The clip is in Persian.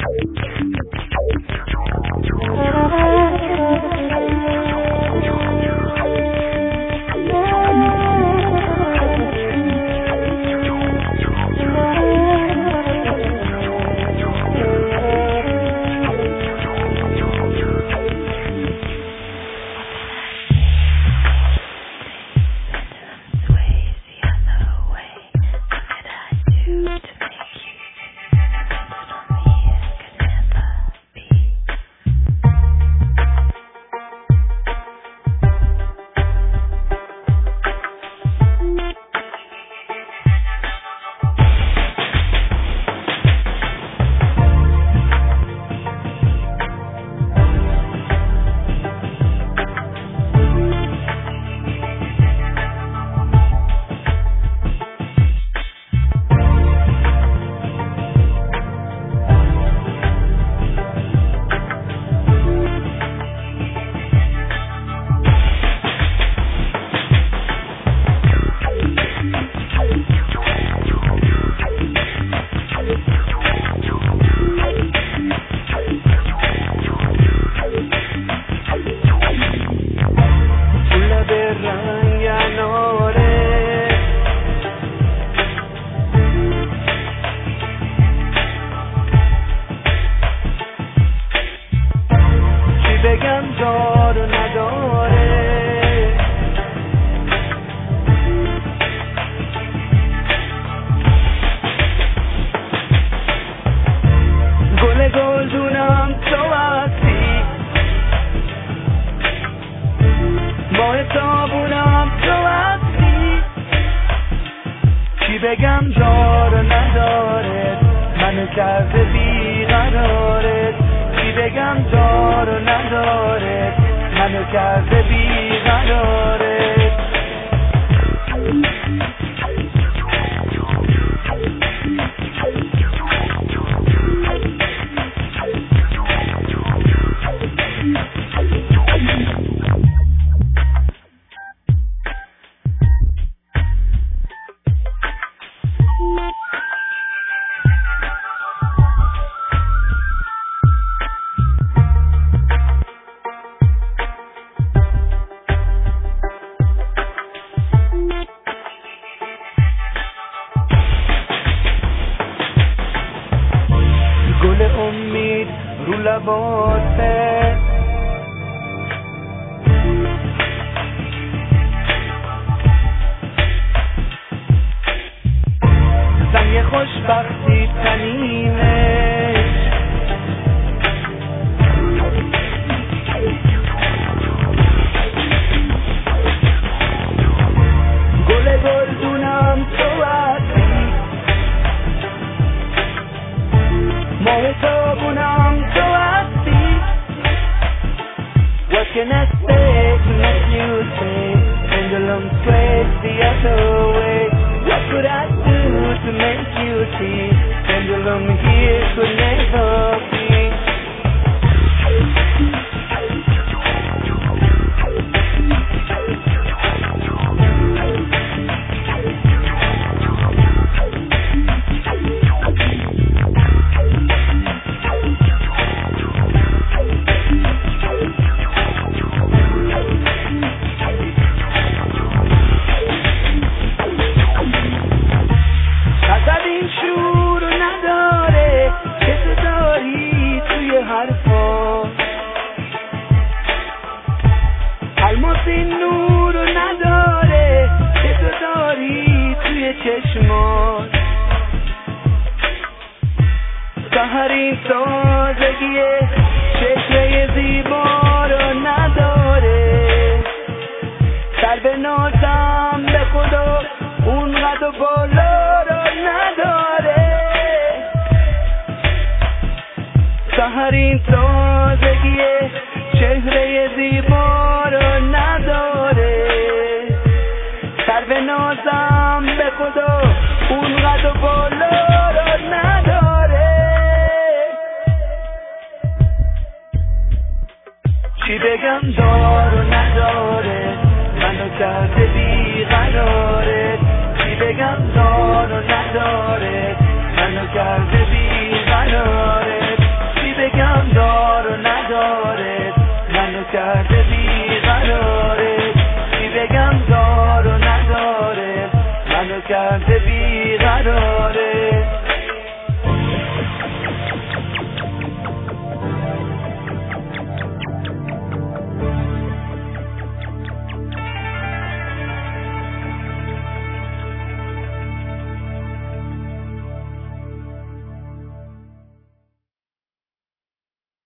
بگم داره نداره منو کرده بیقراره، چی بگم داره نداره منو کرده بیقراره. گل امید رو لباته، زنگ خوشبختی تنینش، گل گلدونم تو هستی، ماه تابونم تو هستی. What can I say to make you say pendulum sways the other way? What could I do to make you see pendulum here could never be? الماس این نورو نداره که تو داری توی چشمات، سحر این تازگیه چهره زیبا رو نداره، سر به نازم به خدا اون قد و بالا رو نداره، سحر این تازگیه چهره زیبا رو نداره، سر به نازم به خدا اون قد و بالا